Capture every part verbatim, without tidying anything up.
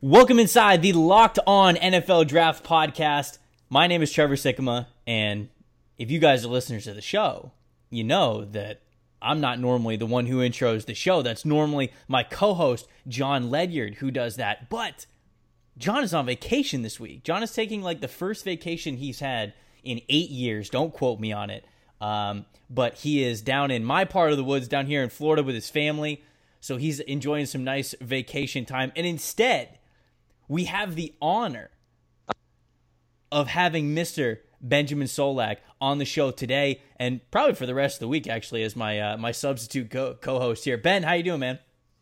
Welcome inside the Locked On N F L Draft Podcast. My name is Trevor Sikkema, and if you guys are listeners to the show, you know that I'm not normally the one who intros the show. That's normally my co-host, John Ledyard, who does that. But John is on vacation this week. John is taking like the first vacation he's had in eight years. Don't quote me on it. Um, but he is down in my part of the woods, down here in Florida with his family. So he's enjoying some nice vacation time. And instead, we have the honor of having Mister Benjamin Solak on the show today, and probably for the rest of the week, actually, as my uh, my substitute co- co-host here. Ben, how you doing, man?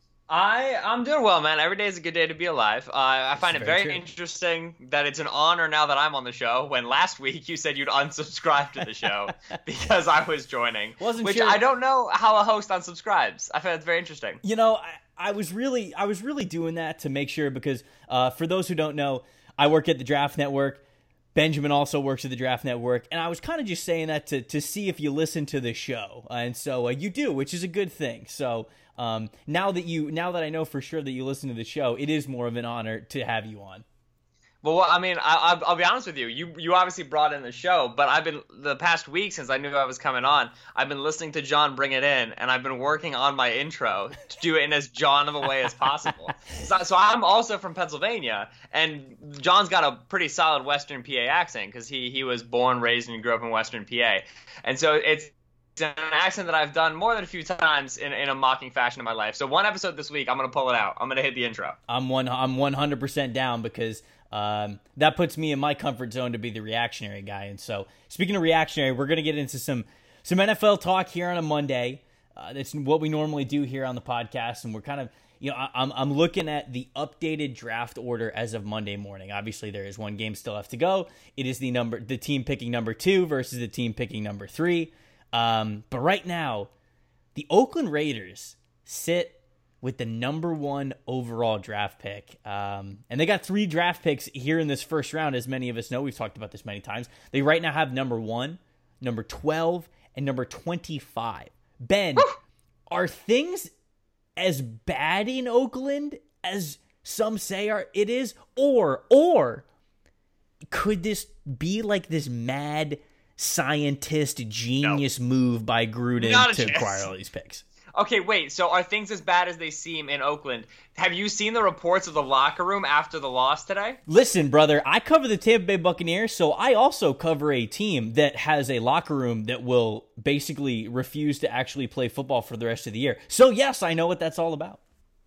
I, I'm doing well, man. Every day is a good day to be alive. Uh, I find it very, very interesting that it's an honor now that I'm on the show, when last week you said you'd unsubscribe to the show because I was joining. Wasn't which sure. I don't know how a host unsubscribes. I find it very interesting. You know, I, I was really I was really doing that to make sure, because uh, for those who don't know, I work at the Draft Network. Benjamin also works at the Draft Network, and I was kind of just saying that to to see if you listen to the show, uh, and so uh, you do, which is a good thing. So um, now that you now that I know for sure that you listen to the show, it is more of an honor to have you on. Well, I mean, I, I'll, I'll be honest with you. You you obviously brought in the show, but I've been, the past week since I knew I was coming on, I've been listening to John bring it in, and I've been working on my intro to do it in as John of a way as possible. so, so I'm also from Pennsylvania, and John's got a pretty solid Western P A accent because he, he was born, raised, and grew up in Western P A. And so it's an accent that I've done more than a few times in, in a mocking fashion in my life. So one episode this week, I'm going to pull it out. I'm going to hit the intro. I'm one. I'm one hundred percent down, because Um, that puts me in my comfort zone to be the reactionary guy. And so, speaking of reactionary, we're going to get into some some N F L talk here on a Monday. Uh, that's what we normally do here on the podcast, and we're kind of, you know, I, I'm I'm looking at the updated draft order as of Monday morning. Obviously, there is one game still left to go. It is the number the team picking number two versus the team picking number three. Um, but right now, the Oakland Raiders sit with the number one overall draft pick. Um, and they got three draft picks here in this first round, as many of us know. We've talked about this many times. They right now have number one, number twelve, and number twenty-five. Ben, Woo! Are things as bad in Oakland as some say are it is? Or, or could this be like this mad scientist genius no. move by Gruden to chance. acquire all these picks? Okay, wait, so are things as bad as they seem in Oakland? Have you seen the reports of the locker room after the loss today? Listen, brother, I cover the Tampa Bay Buccaneers, so I also cover a team that has a locker room that will basically refuse to actually play football for the rest of the year. So, yes, I know what that's all about.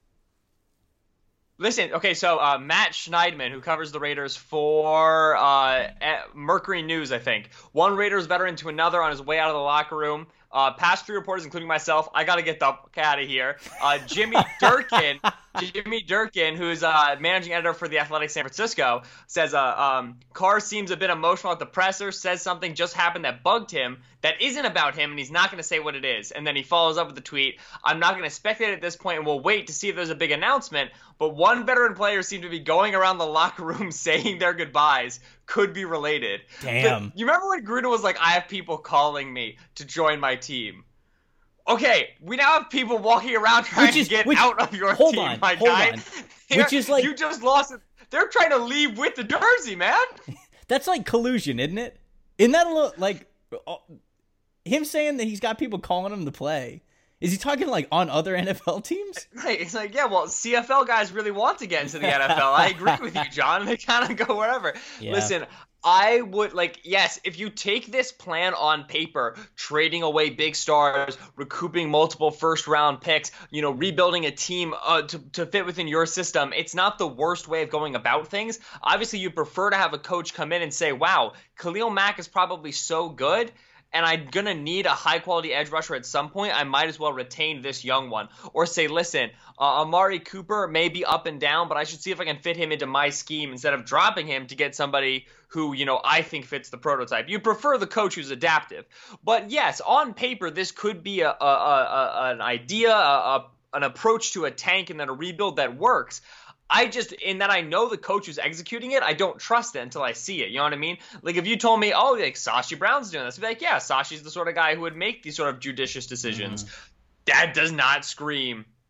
Listen, okay, so uh, Matt Schneidman, who covers the Raiders for uh, Mercury News, I think, one Raiders veteran to another on his way out of the locker room. Uh, past three reporters, including myself, I got to get the fuck out of here. Uh, Jimmy Durkin, Jimmy Durkin, who's uh, managing editor for The Athletic San Francisco, says uh, um, Carr seems a bit emotional at the presser, says something just happened that bugged him that isn't about him, and he's not going to say what it is. And then he follows up with the tweet, I'm not going to speculate at this point, and we'll wait to see if there's a big announcement, but one veteran player seemed to be going around the locker room saying their goodbyes. Could be related. Damn. But you remember when Gruden was like, I have people calling me to join my team? Okay, we now have people walking around trying is, to get which, out of your hold team, on, my hold guy. On. Which is like, you just lost it. They're trying to leave with the jersey, man. That's like collusion, isn't it? Isn't that a little, like, uh, him saying that he's got people calling him to play? Is he talking like on other N F L teams? Right. It's like, yeah, well, C F L guys really want to get into the N F L. I agree with you, John. They kind of go wherever. Yeah. Listen, I would like, yes, if you take this plan on paper, trading away big stars, recouping multiple first round picks, you know, rebuilding a team uh, to, to fit within your system, it's not the worst way of going about things. Obviously, you prefer to have a coach come in and say, wow, Khalil Mack is probably so good, and I'm going to need a high-quality edge rusher at some point, I might as well retain this young one. Or say, listen, uh, Amari Cooper may be up and down, but I should see if I can fit him into my scheme instead of dropping him to get somebody who, you know, I think fits the prototype. You prefer the coach who's adaptive. But yes, on paper, this could be a, a, a, a an idea, a, a, an approach to a tank and then a rebuild that works. I just, in that I know the coach who's executing it, I don't trust it until I see it. You know what I mean? Like, if you told me, oh, like, Sashi Brown's doing this, I'd be like, yeah, Sashi's the sort of guy who would make these sort of judicious decisions. Mm. That does not scream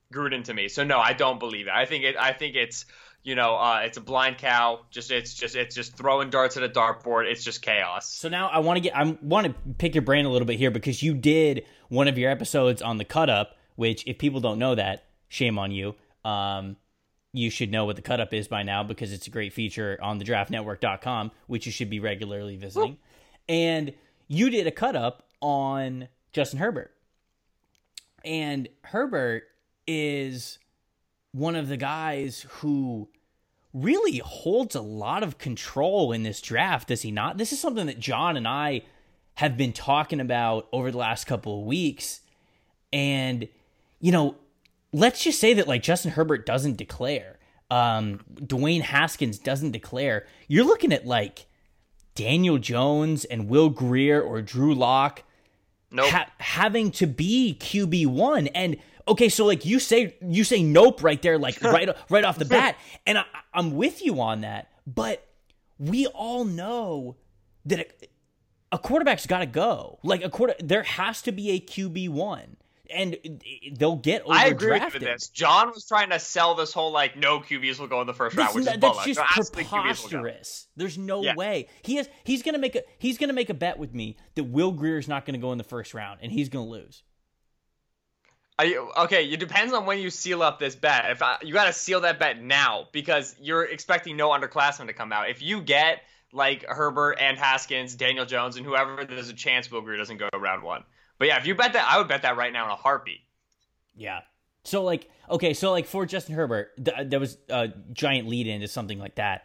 Gruden to me. So no, I don't believe it. I think it. I think it's you know uh, it's a blind cow. Just it's just it's just throwing darts at a dartboard. It's just chaos. So now I want to get I want to pick your brain a little bit here because you did one of your episodes on the cut up, which if people don't know that, shame on you. Um, you should know what the cut up is by now because it's a great feature on the draft network dot com, which you should be regularly visiting. Woo. And you did a cut up on Justin Herbert. And Herbert is one of the guys who really holds a lot of control in this draft, does he not? This is something that John and I have been talking about over the last couple of weeks. And, you know, let's just say that, like, Justin Herbert doesn't declare. Um, Dwayne Haskins doesn't declare. You're looking at, like, Daniel Jones and Will Grier or Drew Lock nope. ha- having to be Q B one. And okay, so like you say, you say nope right there, like right right off the bat, and I, I'm with you on that. But we all know that a, a quarterback's got to go. Like a quarter, there has to be a Q B one. And they'll get overdrafted. I agree with this. John was trying to sell this whole, like, no Q Bs will go in the first round, which is That's just no, preposterous. There's no yeah. way. He has, he's going to make a he's going to make a bet with me that Will Grier is not going to go in the first round, and he's going to lose. Are you, okay, it depends on when you seal up this bet. If I, you got to seal that bet now because you're expecting no underclassmen to come out. If you get, like, Herbert and Haskins, Daniel Jones, and whoever, there's a chance Will Grier doesn't go round one. But yeah, if you bet that, I would bet that right now in a heartbeat. Yeah. So like, okay, so like for Justin Herbert, th- there was a giant lead into something like that.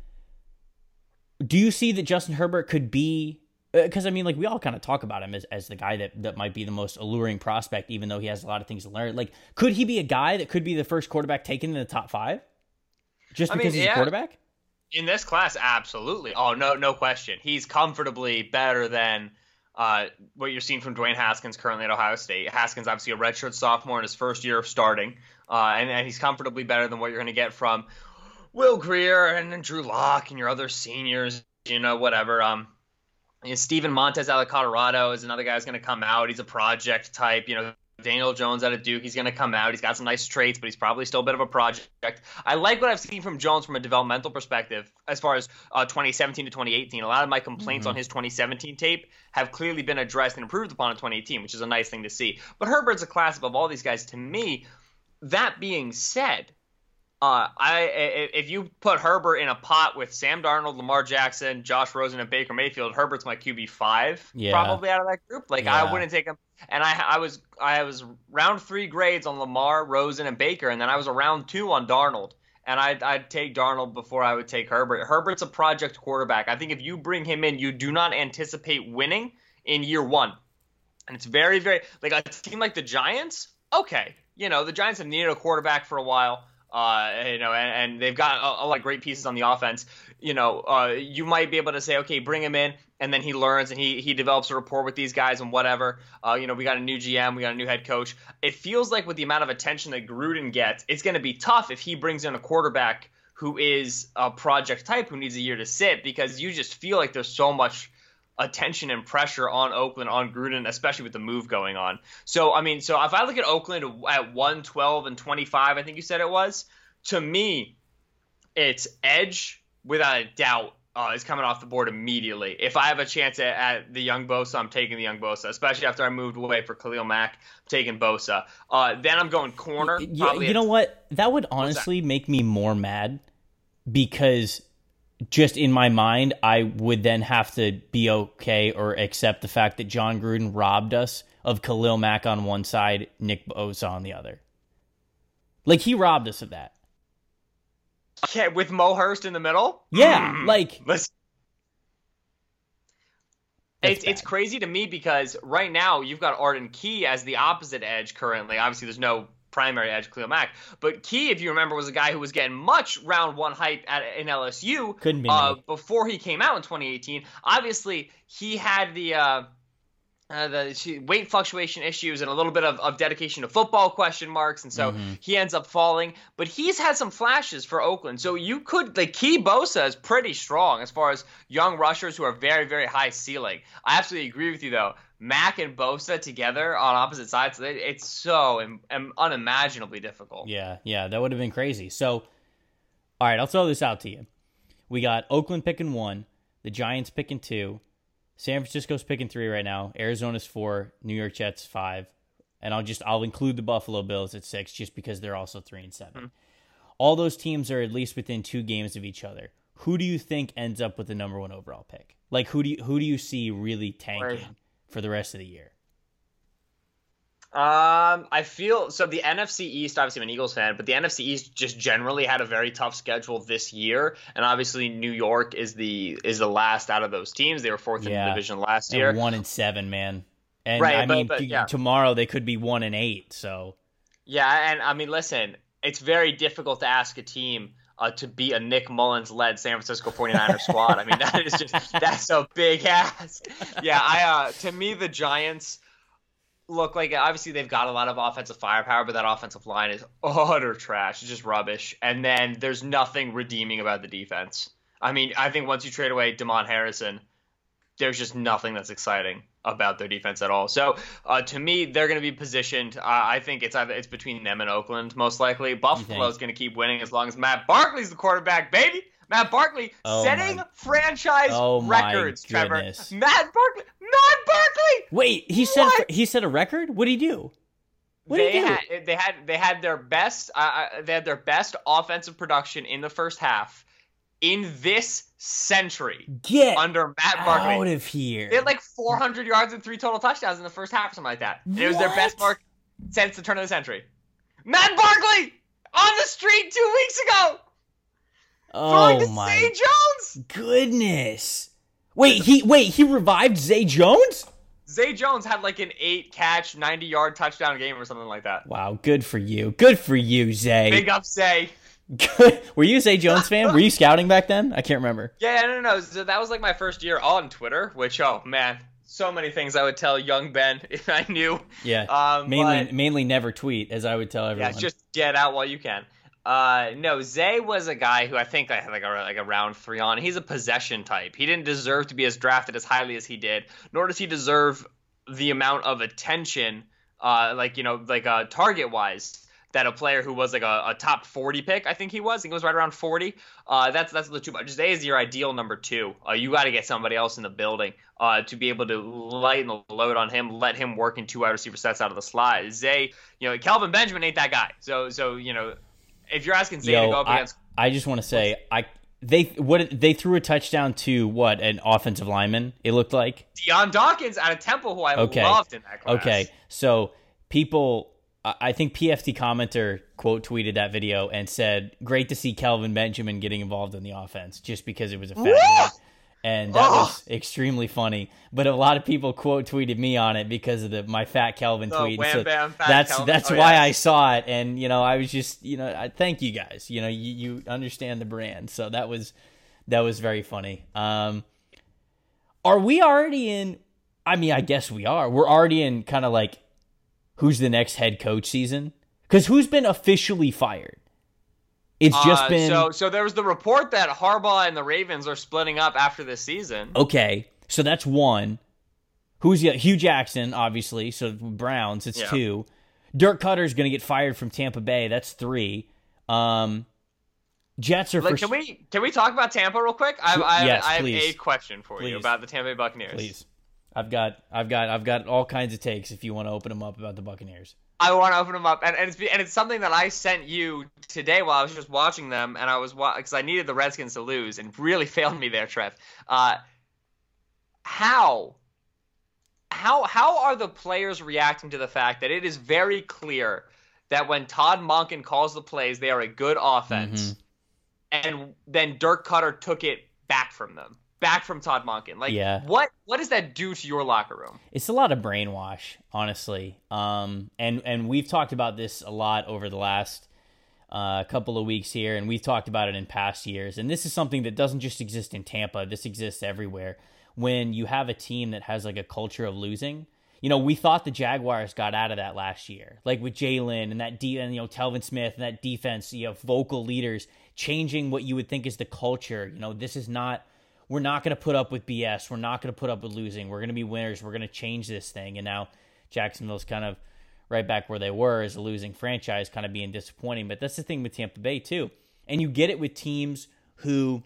Do you see that Justin Herbert could be, because uh, I mean, like we all kind of talk about him as, as the guy that, that might be the most alluring prospect, even though he has a lot of things to learn. Like, could he be a guy that could be the first quarterback taken in the top five? Just because I mean, he's yeah. a quarterback? In this class, absolutely. Oh, no, no question. He's comfortably better than Uh, what you're seeing from Dwayne Haskins currently at Ohio State. Haskins, obviously a redshirt sophomore in his first year of starting, uh, and, and he's comfortably better than what you're going to get from Will Grier and, and Drew Lock and your other seniors, you know, whatever. Um, you know, Steven Montez out of Colorado is another guy who's going to come out. He's a project type, you know. Daniel Jones out of Duke, he's going to come out. He's got some nice traits, but he's probably still a bit of a project. I like what I've seen from Jones from a developmental perspective as far as uh, twenty seventeen to twenty eighteen. A lot of my complaints mm-hmm. on his twenty seventeen tape have clearly been addressed and improved upon in twenty eighteen, which is a nice thing to see. But Herbert's a class above all these guys to me. That being said, uh, I if you put Herbert in a pot with Sam Darnold, Lamar Jackson, Josh Rosen, and Baker Mayfield, Herbert's my Q B five yeah. probably out of that group. Like yeah. I wouldn't take him. And I, I was I was round three grades on Lamar, Rosen, and Baker, and then I was a round two on Darnold. And I'd, I'd take Darnold before I would take Herbert. Herbert's a project quarterback. I think if you bring him in, you do not anticipate winning in year one. And it's very, very – like a team like the Giants, okay. You know, the Giants have needed a quarterback for a while. Uh, you know, and, and they've got a, a lot of great pieces on the offense. You know, uh, you might be able to say, okay, bring him in, and then he learns and he he develops a rapport with these guys and whatever. Uh, you know, we got a new G M, we got a new head coach. It feels like with the amount of attention that Gruden gets, it's going to be tough if he brings in a quarterback who is a project type who needs a year to sit, because you just feel like there's so much attention and pressure on Oakland, on Gruden, especially with the move going on. So, I mean, so if I look at Oakland at one twelve and twenty-five, I think you said it was, to me, it's edge without a doubt uh, is coming off the board immediately. If I have a chance at, at the young Bosa, I'm taking the young Bosa, especially after I moved away for Khalil Mack. I'm taking Bosa. Uh, then I'm going corner. You, you at, know what? That would honestly that? make me more mad, because just in my mind, I would then have to be okay or accept the fact that John Gruden robbed us of Khalil Mack on one side, Nick Bosa on the other. Like, he robbed us of that. Okay, with Mo Hurst in the middle? Yeah, mm. like... Listen. It's, it's crazy to me because right now you've got Arden Key as the opposite edge currently. Obviously, there's no primary edge, Khalil Mack. But Key, if you remember, was a guy who was getting much round one hype at in L S U. Couldn't be uh, before he came out in twenty eighteen. Obviously, he had the uh, uh, the weight fluctuation issues and a little bit of, of dedication to football question marks, and so mm-hmm. he ends up falling. But he's had some flashes for Oakland, so you could like Key Bosa is pretty strong as far as young rushers who are very, very high ceiling. I absolutely agree with you though. Mac and Bosa together on opposite sides, it's so um, um, unimaginably difficult. Yeah, yeah, that would have been crazy. So, all right, I'll throw this out to you. We got Oakland picking one, the Giants picking two, San Francisco's picking three right now, Arizona's four, New York Jets five, and I'll just I'll include the Buffalo Bills at six just because they're also three and seven. Mm-hmm. All those teams are at least within two games of each other. Who do you think ends up with the number one overall pick? Like, who do you who do you see really tanking right for the rest of the year? Um, I feel so. The N F C East, obviously, I'm an Eagles fan, but the N F C East just generally had a very tough schedule this year, and obviously New York is the is the last out of those teams. They were fourth yeah. in the division last and year, one and seven, man. And right, I but, mean, but, t- yeah. tomorrow they could be one and eight. So yeah, and I mean, listen, it's very difficult to ask a team Uh, to beat a Nick Mullins-led San Francisco forty-niners squad. I mean, that is just that's a big ask. Yeah, I uh, to me the Giants look like obviously they've got a lot of offensive firepower, but that offensive line is utter trash. It's just rubbish. And then there's nothing redeeming about the defense. I mean, I think once you trade away Damon Harrison, there's just nothing that's exciting about their defense at all. So uh, to me, they're going to be positioned. Uh, I think it's either it's between them and Oakland most likely. Buffalo's going to keep winning as long as Matt Barkley's the quarterback, baby. Matt Barkley oh setting my. franchise oh records. Trevor, goodness. Matt Barkley, Matt Barkley. Wait, he set a, he set a record. What did he do? What they did he do? had they had they had their best uh, they had their best offensive production in the first half in this century. Get under Matt Barkley. out of here. They had like four hundred yards and three total touchdowns in the first half or something like that. And it was their best mark since the turn of the century. Matt Barkley on the street two weeks ago. Oh to my Zay Jones. Goodness. Wait, he wait, he revived Zay Jones? Zay Jones had like an eight catch, ninety yard touchdown game or something like that. Wow, good for you. Good for you, Zay. Big up, Zay. Were you a Zay Jones fan? Were you scouting back then? I can't remember. Yeah, no, no, no. So that was like my first year on Twitter, which, oh, man, so many things I would tell young Ben if I knew. Yeah, um, mainly but, mainly never tweet, as I would tell everyone. Yeah, just get out while you can. Uh, no, Zay was a guy who I think I had like a, like a round three on. He's a possession type. He didn't deserve to be as drafted as highly as he did, nor does he deserve the amount of attention, uh, like, you know, like uh, target-wise, that a player who was like a, a top forty pick, I think he was. I think it was right around forty. Uh, that's that's a little too much. Zay is your ideal number two. Uh, you got to get somebody else in the building uh, to be able to lighten the load on him, let him work in two wide receiver sets out of the slot. Zay, you know, Kelvin Benjamin ain't that guy. So, so you know, if you're asking Zay Yo, to go up I, against... I just want to say, I they what they threw a touchdown to, what, an offensive lineman, it looked like? Deion Dawkins out of Temple, who I okay. loved in that class. Okay, so people... I think P F T commenter quote tweeted that video and said, "Great to see Kelvin Benjamin getting involved in the offense," just because it was a fat dude. And that oh. was extremely funny. But a lot of people quote tweeted me on it because of the my fat Kelvin the tweet. Wham, so bam, fat that's Kelvin. that's oh, why yeah. I saw it, and you know I was just you know I thank you guys. You know you, you understand the brand, so that was that was very funny. Um, are we already in? I mean, I guess we are. We're already in kind of like. Who's the next head coach season? Because who's been officially fired? It's just uh, been... So so there was the report that Harbaugh and the Ravens are splitting up after this season. Okay, so that's one. Who's the... Hugh Jackson, obviously. So Browns, it's yeah. two. Dirk Cutter's going to get fired from Tampa Bay. That's three. Um, Jets are like, for... Can we, can we talk about Tampa real quick? I, I, yes, I have please. a question for please. you about the Tampa Bay Buccaneers. Please. I've got, I've got, I've got all kinds of takes. If you want to open them up about the Buccaneers, I want to open them up, and, and it's and it's something that I sent you today while I was just watching them, and I was because I needed the Redskins to lose, and really failed me there, Trev. Uh, how, how, how are the players reacting to the fact that it is very clear that when Todd Monken calls the plays, they are a good offense, mm-hmm. and then Dirk Cutter took it back from them? Back from Todd Monken. Like, yeah. what what does that do to your locker room? It's a lot of brainwash, honestly. Um, and, and we've talked about this a lot over the last uh, couple of weeks here, and we've talked about it in past years. And this is something that doesn't just exist in Tampa. This exists everywhere. When you have a team that has, like, a culture of losing. You know, we thought the Jaguars got out of that last year. Like, with Jalen and that, de- and, you know, Telvin Smith and that defense, you know, vocal leaders, changing what you would think is the culture. You know, this is not... we're not going to put up with B S. We're not going to put up with losing. We're going to be winners. We're going to change this thing. And now Jacksonville's kind of right back where they were as a losing franchise, kind of being disappointing. But that's the thing with Tampa Bay too. And you get it with teams who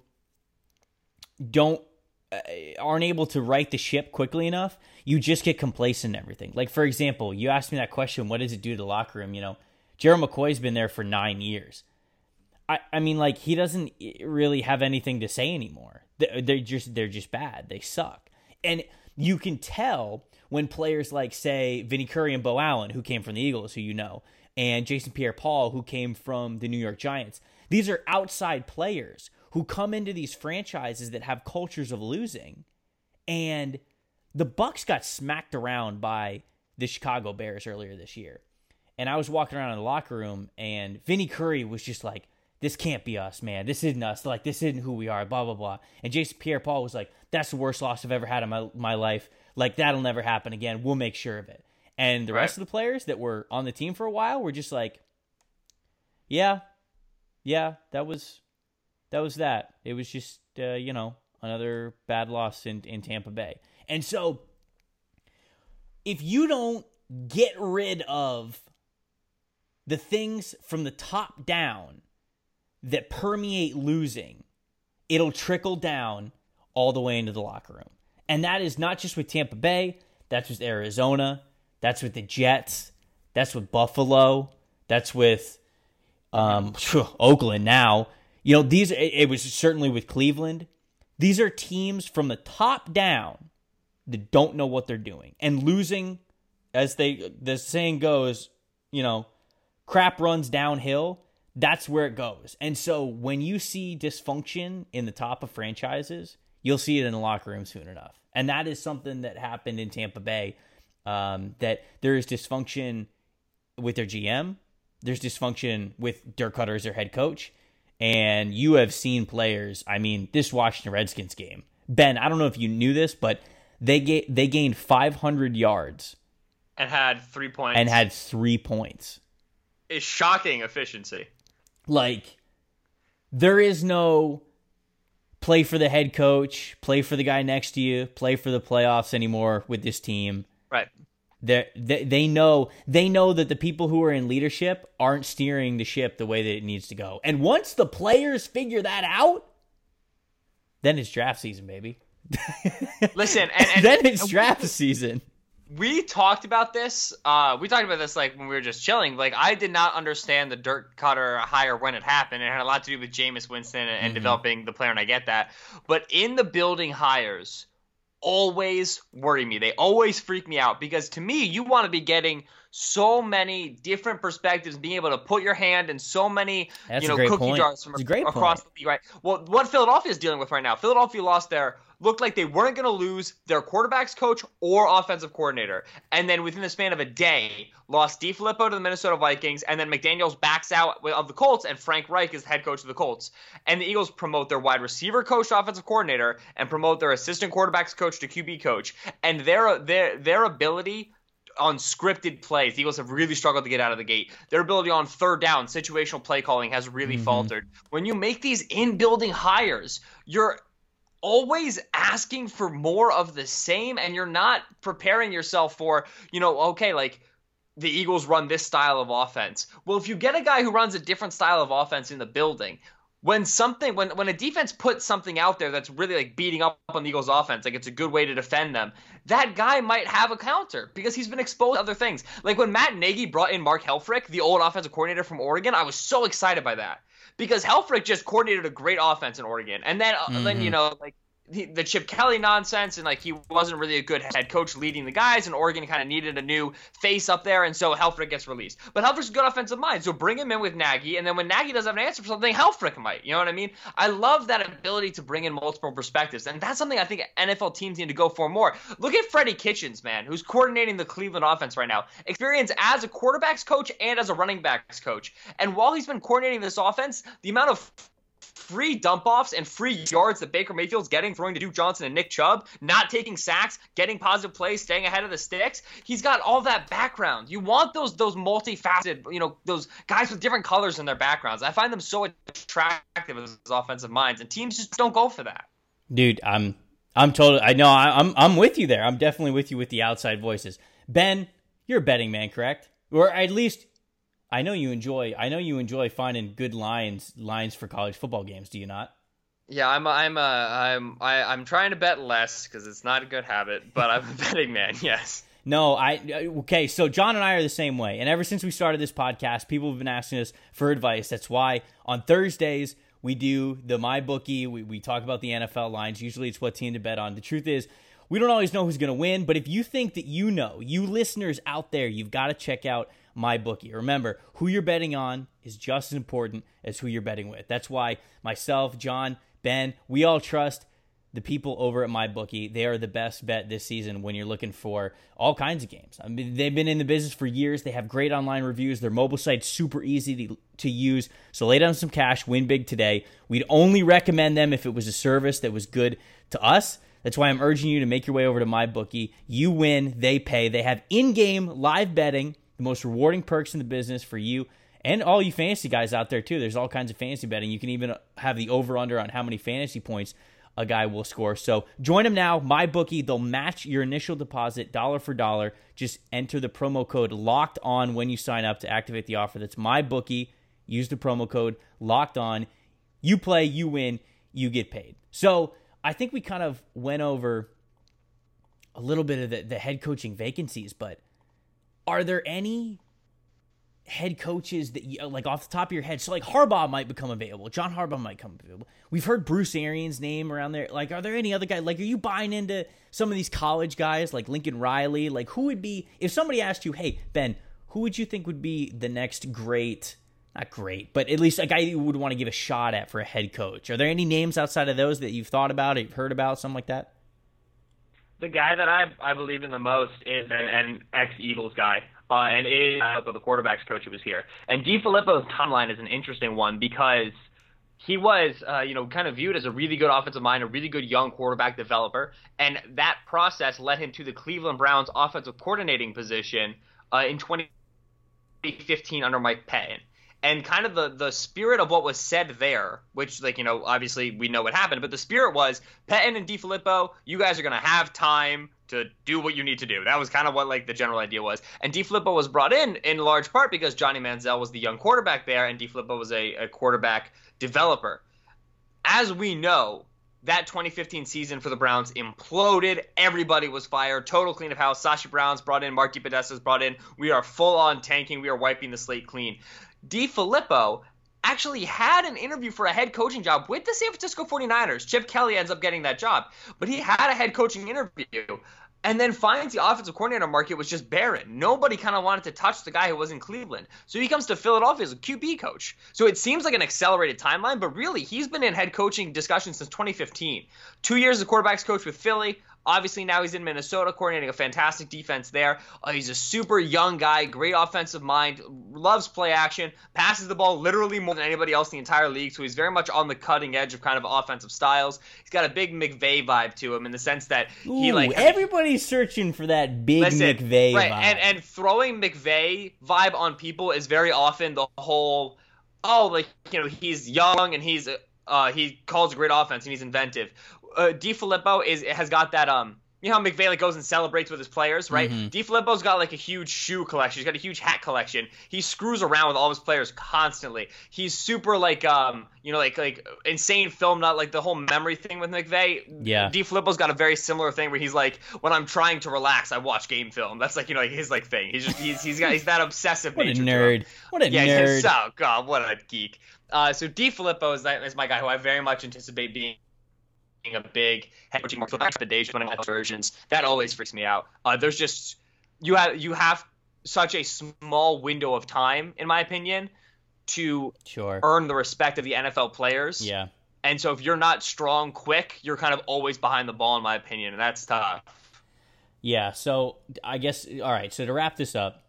don't uh, aren't able to right the ship quickly enough. You just get complacent in everything. Like, for example, you asked me that question, what does it do to the locker room? You know, Gerald McCoy's been there for nine years. I, I mean, like, he doesn't really have anything to say anymore. They're just they're just bad. They suck. And you can tell when players like, say, Vinny Curry and Bo Allen, who came from the Eagles, who you know, and Jason Pierre-Paul, who came from the New York Giants. These are outside players who come into these franchises that have cultures of losing. And the Bucs got smacked around by the Chicago Bears earlier this year. And I was walking around in the locker room, and Vinny Curry was just like, this can't be us, man. This isn't us. Like, this isn't who we are, blah, blah, blah. And Jason Pierre-Paul was like, that's the worst loss I've ever had in my, my life. Like, that'll never happen again. We'll make sure of it. And the right. rest of the players that were on the team for a while were just like, yeah, yeah, that was that was that. It was just, uh, you know, another bad loss in, in Tampa Bay. And so if you don't get rid of the things from the top down that permeate losing, it'll trickle down all the way into the locker room. And that is not just with Tampa Bay. That's with Arizona. That's with the Jets. That's with Buffalo. That's with um, Oakland now. You know, these. It was certainly with Cleveland. These are teams from the top down that don't know what they're doing. And losing, as they the saying goes, you know, crap runs downhill. That's where it goes. And so when you see dysfunction in the top of franchises, you'll see it in the locker room soon enough. And that is something that happened in Tampa Bay, um, that there is dysfunction with their G M. There's dysfunction with Dirk Cutter as their head coach. And you have seen players, I mean, this Washington Redskins game. Ben, I don't know if you knew this, but they ga- they gained five hundred yards. And had three points. And had three points. It's shocking efficiency. Like, there is no play for the head coach, play for the guy next to you, play for the playoffs anymore with this team. Right. They they know they know that the people who are in leadership aren't steering the ship the way that it needs to go. And once the players figure that out, then it's draft season, baby. Listen, and, and then it's draft season. We talked about this. Uh, we talked about this like when we were just chilling. Like, I did not understand the Dirk Cutter hire when it happened. It had a lot to do with Jameis Winston and, and mm-hmm. developing the player, and I get that. But in the building hires, always worry me. They always freak me out because to me, you want to be getting so many different perspectives, being able to put your hand in so many, That's you know, a great cookie point. jars from That's a great across point. the league, right? Well, what Philadelphia is dealing with right now, Philadelphia lost their looked like they weren't going to lose their quarterback's coach or offensive coordinator. And then within the span of a day, lost DeFilippo to the Minnesota Vikings, and then McDaniels backs out of the Colts, and Frank Reich is head coach of the Colts. And the Eagles promote their wide receiver coach to offensive coordinator and promote their assistant quarterback's coach to Q B coach. And their their their ability on scripted plays, the Eagles have really struggled to get out of the gate. Their ability on third down, situational play calling has really mm-hmm. faltered. When you make these in-building hires, you're always asking for more of the same, and you're not preparing yourself for, you know, okay, like the Eagles run this style of offense. Well, if you get a guy who runs a different style of offense in the building, when something, when when a defense puts something out there that's really like beating up on the Eagles offense, like it's a good way to defend them, that guy might have a counter because he's been exposed to other things. Like when Matt Nagy brought in Mark Helfrich, the old offensive coordinator from Oregon, I was so excited by that. Because Helfrich just coordinated a great offense in Oregon. And then, mm-hmm. then you know, like the, the Chip Kelly nonsense, and like he wasn't really a good head coach leading the guys, and Oregon kind of needed a new face up there, and so Helfrich gets released. But Helfrich's a good offensive mind, so bring him in with Nagy, and then when Nagy doesn't have an answer for something, Helfrich might. You know what I mean? I love that ability to bring in multiple perspectives, and that's something I think N F L teams need to go for more. Look at Freddie Kitchens, man, who's coordinating the Cleveland offense right now. Experience as a quarterback's coach and as a running back's coach. And while he's been coordinating this offense, the amount of free dump-offs and free yards that Baker Mayfield's getting, throwing to Duke Johnson and Nick Chubb, not taking sacks, getting positive plays, staying ahead of the sticks. He's got all that background. You want those those multifaceted, you know, those guys with different colors in their backgrounds. I find them so attractive as offensive minds, and teams just don't go for that. Dude, I'm I'm totally I know I, I'm I'm with you there. I'm definitely with you with the outside voices. Ben, you're a betting man, correct? Or at least I know you enjoy I know you enjoy finding good lines lines for college football games, do you not? Yeah, I'm I'm uh I'm I, I'm trying to bet less because it's not a good habit, but I'm a betting man. Yes. No, I okay. So John and I are the same way, and ever since we started this podcast, people have been asking us for advice. That's why on Thursdays we do the MyBookie. We we talk about the N F L lines. Usually, it's what team to bet on. The truth is, we don't always know who's going to win. But if you think that you know, you listeners out there, you've got to check out MyBookie. Remember, who you're betting on is just as important as who you're betting with. That's why myself, John, Ben, we all trust the people over at MyBookie. They are the best bet this season when you're looking for all kinds of games. I mean, they've been in the business for years. They have great online reviews. Their mobile site's super easy to, to use. So lay down some cash, win big today. We'd only recommend them if it was a service that was good to us. That's why I'm urging you to make your way over to MyBookie. You win, they pay. They have in-game live betting, the most rewarding perks in the business for you and all you fantasy guys out there too. There's all kinds of fantasy betting. You can even have the over-under on how many fantasy points a guy will score. So join them now, MyBookie. They'll match your initial deposit dollar for dollar. Just enter the promo code LOCKED ON when you sign up to activate the offer. That's MyBookie. Use the promo code LOCKED ON. You play, you win, you get paid. So I think we kind of went over a little bit of the, the head coaching vacancies, but are there any head coaches that you, like off the top of your head? So like Harbaugh might become available. John Harbaugh might come available. We've heard Bruce Arians' name around there. Like, are there any other guys? Like, are you buying into some of these college guys like Lincoln Riley? Like, who would be, if somebody asked you, hey, Ben, who would you think would be the next great, not great, but at least a guy you would want to give a shot at for a head coach? Are there any names outside of those that you've thought about or you've heard about, something like that? The guy that I I believe in the most is an, an ex-Eagles guy. Uh, and is uh, the quarterback's coach who was here. And DeFilippo's timeline is an interesting one because he was, uh, you know, kind of viewed as a really good offensive mind, a really good young quarterback developer, and that process led him to the Cleveland Browns offensive coordinating position uh, in twenty fifteen under Mike Pettin. And kind of the, the spirit of what was said there, which, like, you know, obviously we know what happened, but the spirit was Pettin and DeFilippo, you guys are going to have time to do what you need to do. That was kind of what, like, the general idea was. And DeFilippo was brought in in large part because Johnny Manziel was the young quarterback there, and DeFilippo was a, a quarterback developer. As we know, that twenty fifteen season for the Browns imploded. Everybody was fired. Total clean of house. Sashi Brown's brought in. Mark DePodesta's brought in. We are full-on tanking. We are wiping the slate clean. DeFilippo actually had an interview for a head coaching job with the San Francisco forty-niners. Chip Kelly ends up getting that job. But he had a head coaching interview and then finds the offensive coordinator market was just barren. Nobody kind of wanted to touch the guy who was in Cleveland. So he comes to Philadelphia as a Q B coach. So it seems like an accelerated timeline, but really he's been in head coaching discussions since twenty fifteen. Two years as quarterback's coach with Philly. Obviously, now he's in Minnesota, coordinating a fantastic defense there. Uh, he's a super young guy, great offensive mind, loves play action, passes the ball literally more than anybody else in the entire league, so he's very much on the cutting edge of kind of offensive styles. He's got a big McVay vibe to him in the sense that he Ooh, like everybody's searching for that big listen, McVay right, vibe. And and throwing McVay vibe on people is very often the whole, oh, like, you know, he's young and he's uh he calls a great offense and he's inventive. Uh, DeFilippo is has got that um you know how McVay like goes and celebrates with his players, right? Mm-hmm. DeFilippo's got like a huge shoe collection. He's got a huge hat collection. He screws around with all his players constantly. He's super like um you know like like insane film nut, like the whole memory thing with McVay. Yeah. DeFilippo's got a very similar thing where he's like, when I'm trying to relax, I watch game film. That's like, you know, like his like thing. He's just he's he's got he's that obsessive what nature. What a nerd. What a yeah, nerd. He's, oh god, what a geek. Uh, so DeFilippo is that is my guy who I very much anticipate being a big head coaching market recommendation when I have versions. That always freaks me out. Uh, there's just you have you have such a small window of time, in my opinion, to sure. earn the respect of the N F L players. Yeah. And so if you're not strong quick, you're kind of always behind the ball, in my opinion, and that's tough. Yeah. So I guess all right. So to wrap this up,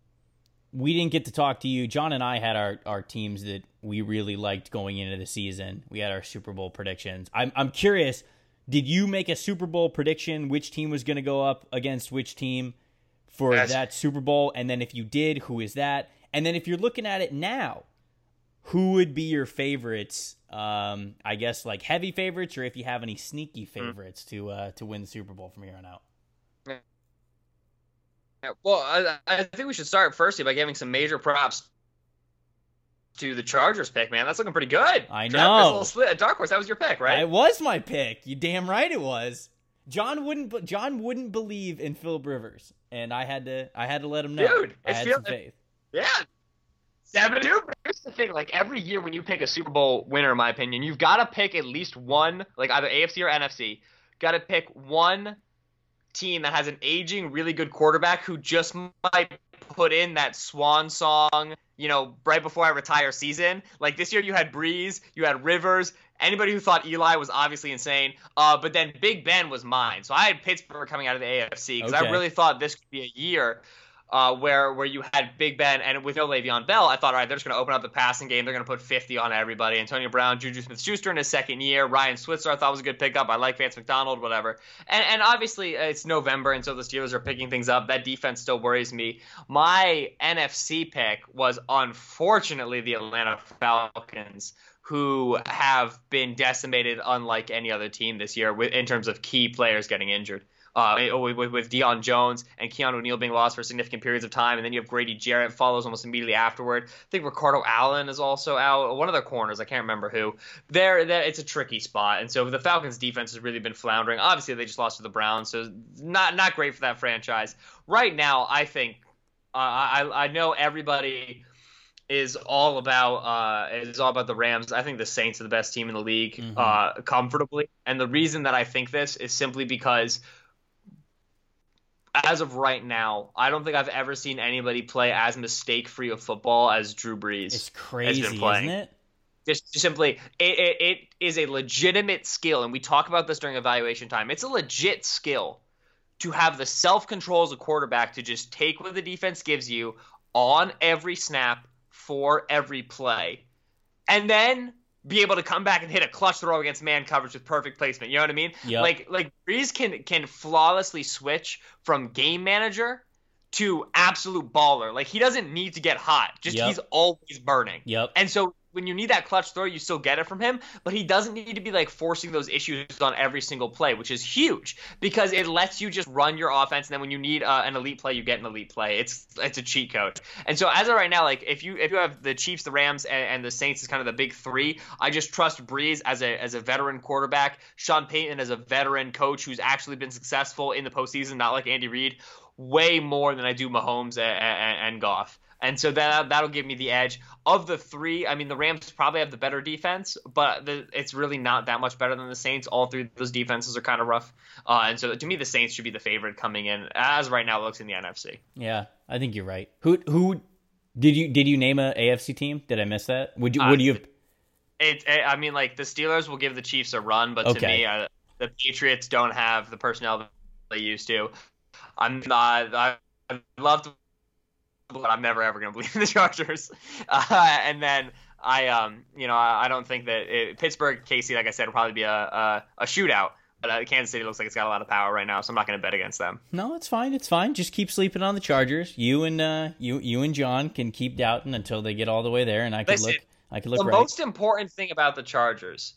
we didn't get to talk to you. John and I had our, our teams that we really liked going into the season. We had our Super Bowl predictions. I'm I'm curious, did you make a Super Bowl prediction? Which team was going to go up against which team for yes. that Super Bowl? And then if you did, who is that? And then if you're looking at it now, who would be your favorites? Um, I guess like heavy favorites, or if you have any sneaky favorites mm-hmm. to uh, to win the Super Bowl from here on out. Yeah, well, I, I think we should start firstly by giving some major props to the Chargers pick, man. That's looking pretty good. I know. Little split. Dark Horse, that was your pick, right? It was my pick. You damn right it was. John wouldn't. John wouldn't believe in Philip Rivers, and I had to. I had to let him know. Dude, I had feel, some faith. Yeah. Seven. Dude, here's the thing. Like every year when you pick a Super Bowl winner, in my opinion, you've got to pick at least one, like either A F C or N F C. Got to pick one team that has an aging, really good quarterback who just might put in that swan song, you know, right before I retire season. Like this year you had Breeze, you had Rivers. Anybody who thought Eli was obviously insane. Uh, but then Big Ben was mine. So I had Pittsburgh coming out of the A F C because okay. I really thought this could be a year uh, where where you had Big Ben, and with no Le'Veon Bell, I thought, all right, they're just going to open up the passing game. They're going to put fifty on everybody. Antonio Brown, Juju Smith-Schuster in his second year. Ryan Switzer I thought was a good pickup. I like Vance McDonald, whatever. And and obviously it's November, and so the Steelers are picking things up. That defense still worries me. My N F C pick was unfortunately the Atlanta Falcons, who have been decimated unlike any other team this year in terms of key players getting injured. Uh, with, with Deion Jones and Keanu Neal being lost for significant periods of time, and then you have Grady Jarrett follows almost immediately afterward. I think Ricardo Allen is also out. One of their corners, I can't remember who. There, it's a tricky spot, and so the Falcons' defense has really been floundering. Obviously, they just lost to the Browns, so not not great for that franchise right now. I think uh, I I know everybody is all about uh, is all about the Rams. I think the Saints are the best team in the league, mm-hmm. uh, comfortably, and the reason that I think this is simply because, as of right now, I don't think I've ever seen anybody play as mistake-free of football as Drew Brees. It's crazy, has been playing. Isn't it? Just simply, it, it, it is a legitimate skill, and we talk about this during evaluation time. It's a legit skill to have the self-control as a quarterback to just take what the defense gives you on every snap for every play, and then be able to come back and hit a clutch throw against man coverage with perfect placement. You know what I mean? Yep. Like like Breeze can can flawlessly switch from game manager to absolute baller. Like he doesn't need to get hot. Just yep. he's always burning. Yep. And so when you need that clutch throw, you still get it from him, but he doesn't need to be like forcing those issues on every single play, which is huge because it lets you just run your offense. And then when you need uh, an elite play, you get an elite play. It's it's a cheat code. And so as of right now, like if you if you have the Chiefs, the Rams, and, and the Saints as kind of the big three, I just trust Breeze as a as a veteran quarterback, Sean Payton as a veteran coach who's actually been successful in the postseason, not like Andy Reid, way more than I do Mahomes and, and, and Goff. And so that that'll give me the edge. Of the three, I mean, the Rams probably have the better defense, but the, it's really not that much better than the Saints. All three of those defenses are kind of rough. Uh, and so to me, the Saints should be the favorite coming in. As right now, it looks in the N F C. Yeah, I think you're right. Who who did you did you name a A F C team? Did I miss that? Would you would uh, you? Have... It, it. I mean, like the Steelers will give the Chiefs a run, but okay. to me, uh, the Patriots don't have the personnel they used to. I'm not. I I'd love to. But I'm never ever going to believe in the Chargers. Uh, and then I, um, you know, I, I don't think that it, Pittsburgh, K C, like I said, will probably be a a, a shootout. But uh, Kansas City looks like it's got a lot of power right now, so I'm not going to bet against them. No, it's fine. It's fine. Just keep sleeping on the Chargers. You and uh, you you and John can keep doubting until they get all the way there, and I can look. I can look. The right. most important thing about the Chargers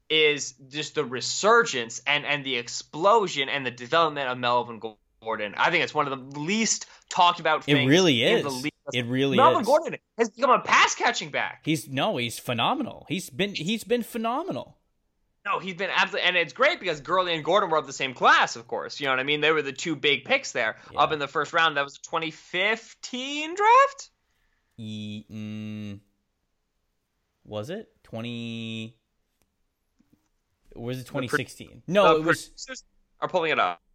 is just the resurgence and and the explosion and the development of Melvin Gordon. I think it's one of the least talked about things. It really is. In the league. It really Melvin is. Melvin Gordon has become a pass catching back. He's no, he's phenomenal. He's been he's been phenomenal. No, he's been absolutely, and it's great because Gurley and Gordon were of the same class, of course. You know what I mean? They were the two big picks there yeah. up in the first round. That was a twenty fifteen draft. E, mm, was it twenty? Or was it twenty sixteen? No, it was. Are pulling it up.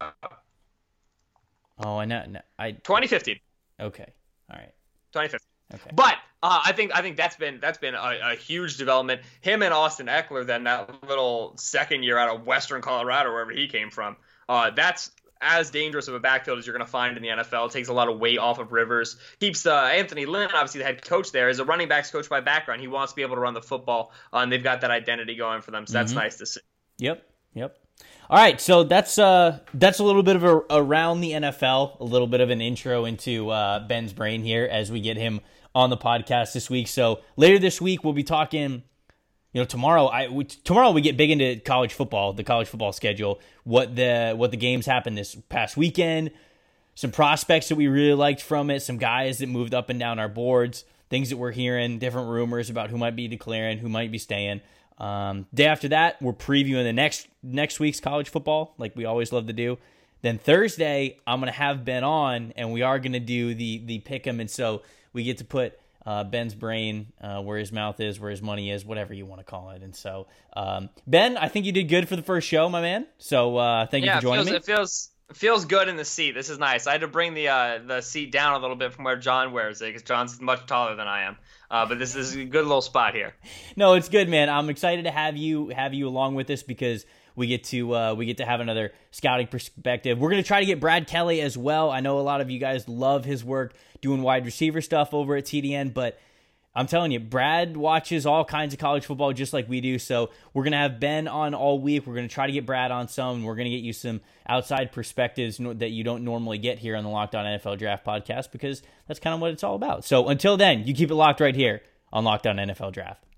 Oh, I know. No, I twenty fifteen. Okay. All right. twenty fifteen. Okay. But uh, I think I think that's been that's been a, a huge development. Him and Austin Eckler, then that little second year out of Western Colorado, wherever he came from, uh, that's as dangerous of a backfield as you're going to find in the N F L. It takes a lot of weight off of Rivers. Keeps uh, Anthony Lynn, obviously the head coach there, is a running backs coach by background. He wants to be able to run the football, uh, and they've got that identity going for them. So that's mm-hmm. nice to see. Yep. Yep. All right, so that's uh, that's a little bit of a around the N F L, a little bit of an intro into uh, Ben's brain here as we get him on the podcast this week. So later this week, we'll be talking, you know, tomorrow, I we, tomorrow we get big into college football, the college football schedule, what the what the games happened this past weekend, some prospects that we really liked from it, some guys that moved up and down our boards, things that we're hearing, different rumors about who might be declaring, who might be staying. Um, day after that, we're previewing the next next week's college football, like we always love to do. Then Thursday, I'm going to have Ben on, and we are going to do the the pick'em, and so we get to put uh, Ben's brain uh, where his mouth is, where his money is, whatever you want to call it. And so, um, Ben, I think you did good for the first show, my man. So uh, thank yeah, you for joining it feels, me. It feels it feels good in the seat. This is nice. I had to bring the uh, the seat down a little bit from where John wears it because John's much taller than I am. Uh, but this is a good little spot here. No, it's good, man. I'm excited to have you have you along with us because we get to uh, we get to have another scouting perspective. We're going to try to get Brad Kelly as well. I know a lot of you guys love his work doing wide receiver stuff over at T D N, but I'm telling you, Brad watches all kinds of college football just like we do. So we're going to have Ben on all week. We're going to try to get Brad on some. We're going to get you some outside perspectives that you don't normally get here on the Locked On N F L Draft podcast because that's kind of what it's all about. So until then, you keep it locked right here on Locked On N F L Draft.